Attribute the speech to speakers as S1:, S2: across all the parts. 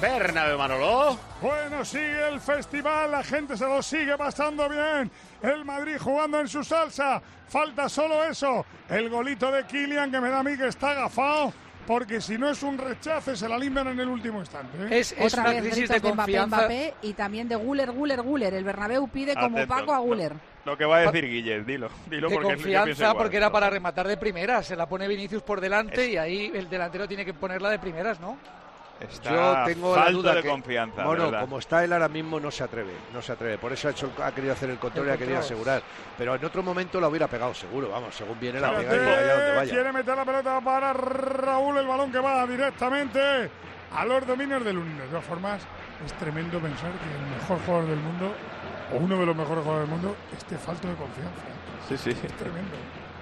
S1: Bernabéu, Manolo.
S2: Bueno, sigue el festival, la gente se lo sigue pasando bien. El Madrid jugando en su salsa. Falta solo eso. El golito de Kylian, que me da a mí que está agafado. Porque si no es un rechace, se la limpian en el último instante.
S3: Es
S4: Otra
S3: una
S4: vez
S3: crisis
S4: gritos
S3: de confianza.
S4: Mbappé y también de Güler. El Bernabéu pide como
S5: Atento,
S4: Paco a Güler.
S5: Lo que va a decir Guille, dilo
S3: De
S5: porque yo pienso
S3: confianza,
S5: igual.
S3: porque era para rematar de primeras. Se la pone Vinicius por delante y ahí el delantero tiene que ponerla de primeras, ¿no?
S5: Está
S6: Yo tengo la
S5: falto
S6: duda
S5: de
S6: que,
S5: confianza.
S6: bueno,
S5: ¿verdad?
S6: como está él ahora mismo no se atreve. Por eso ha querido hacer el control y ha querido asegurar. Pero en otro momento la hubiera pegado seguro, vamos, según viene la pega y vaya donde vaya.
S2: Quiere meter la pelota para Raúl, el balón que va directamente a los dominios del Unión. De todas formas, es tremendo pensar que el mejor jugador del mundo, o uno de los mejores jugadores del mundo, esté falto de confianza.
S5: Sí.
S2: Es tremendo.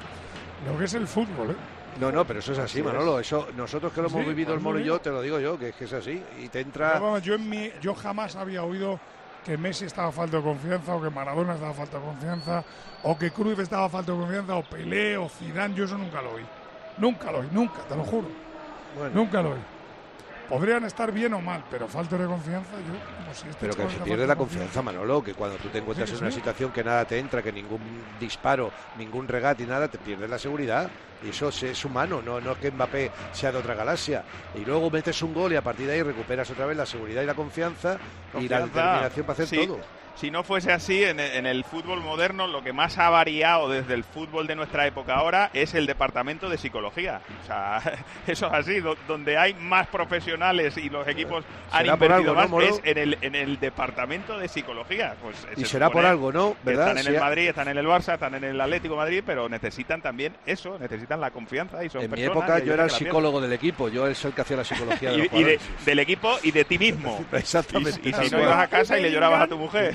S2: Lo que es el fútbol, ¿eh?
S6: No, pero eso es así, Manolo. Eso, nosotros que lo hemos vivido el Moro y
S2: mismo.
S6: yo, te lo digo yo, que es así. Y te entra...
S2: Pero vamos, yo jamás había oído que Messi estaba falto de confianza, o que Maradona estaba falto de confianza, o que Cruyff estaba falto de confianza, o Pelé, o Zidane. Yo eso nunca lo oí. Nunca, te lo juro.
S6: Bueno.
S2: Nunca lo oí. Podrían estar bien o mal, pero falta de confianza, yo como si
S6: Pero que se pierde la confianza, Manolo, que cuando tú te encuentras en una situación que nada te entra, que ningún disparo, ningún regate y nada, te pierdes la seguridad. Y eso es humano, no es que Mbappé sea de otra galaxia. Y luego metes un gol y a partir de ahí recuperas otra vez la seguridad y la confianza y la determinación para hacer todo.
S5: Si no fuese así, en el fútbol moderno lo que más ha variado desde el fútbol de nuestra época ahora es el departamento de psicología. O sea, eso es así, donde hay más profesionales y los equipos han invertido más, ¿no, es en el departamento de psicología. Pues
S6: y será por algo, ¿no? ¿Verdad?
S5: Están en el Madrid, están en el Barça, están en el Atlético de Madrid, pero necesitan también eso, necesitan la confianza. Y son
S6: en mi
S5: personas,
S6: época yo era el psicólogo del equipo, yo era el que hacía la psicología de los jugadores.
S5: Del equipo y de ti mismo.
S6: Exactamente.
S5: Y si no ibas a casa y le llorabas a tu mujer.